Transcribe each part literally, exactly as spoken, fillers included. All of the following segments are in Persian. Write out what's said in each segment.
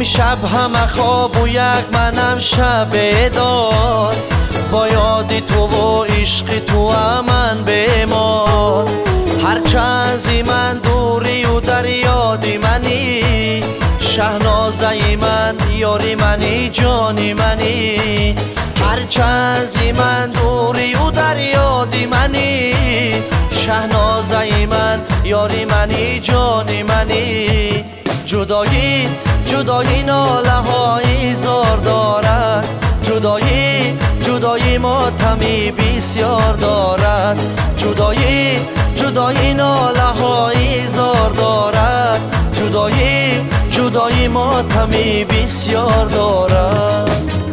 امشب همه خواب و یک منم شب دار، با یاد تو و عشق تو من بیمار. هرچه از من دوری و در یاد منی، شهنازه من یاری منی جانی منی. هرچه از من دوری و در یاد منی، شهنازه من یاری منی جانی منی. جدایی جدایی ناله های زار دارد، جدایی جدایی ماتمی بسیار دارد. جدایی جدایی ناله های زار دارد، جدایی جدایی ماتمی بسیار دارد.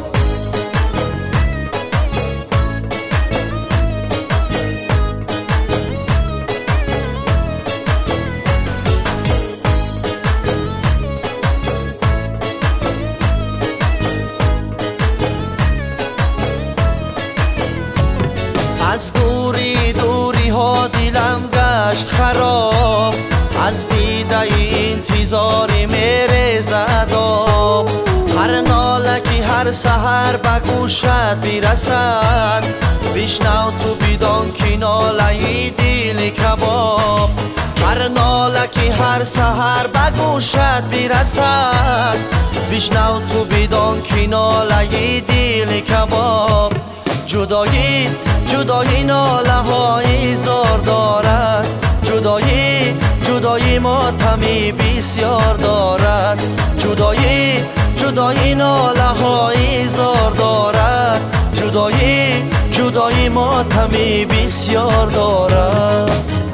از دوری دوری ها دلم گشت خراب، از دیده انتظاری میرزد آب. هر ناله که هر سحر به گوشت برسد، بشنو تو بدان که ناله دل کباب. هر ناله که هر سحر به گوشت برسد، بشنو تو بدان که ناله دل کباب. جدایی جدایی ناله های زار دارد، جدایی جدایی ماتمی بسیار دارد. جدایی جدایی ناله های زار دارد، جدایی جدایی ماتمی بسیار دارد.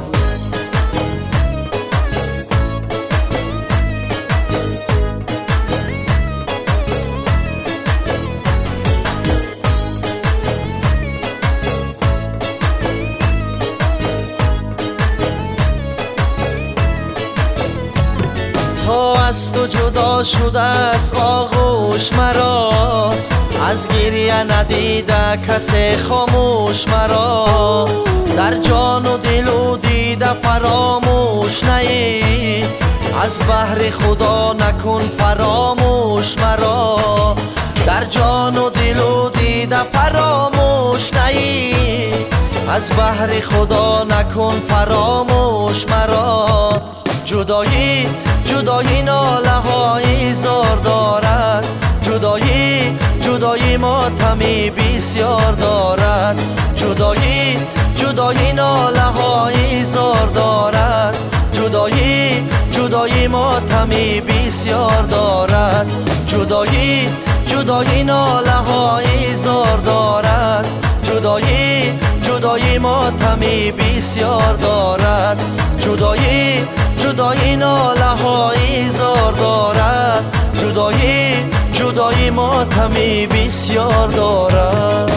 تا از تو جدا شده است آغوش مرا، از گریه ندیده کسی خاموش مرا. در جان و دل و دیده فراموش نی، از بحر خدا نکن فراموش مرا. در جان و دل و دیده فراموش نی، از بحر خدا نکن فراموش مرا. جدایی جدایی ناله های زار دارد، جدایی جدایی ماتمی بسیار دارد. جدایی جدایی ناله های زار دارد، جدایی جدایی ماتمی بسیار دارد. جدایی جدایی ناله های زار دارد، جدایی جدایی ماتمی بسیار دارد. جدایی جدایی ناله های زار دارد، جدایی جدایی ماتمی بسیار دارد.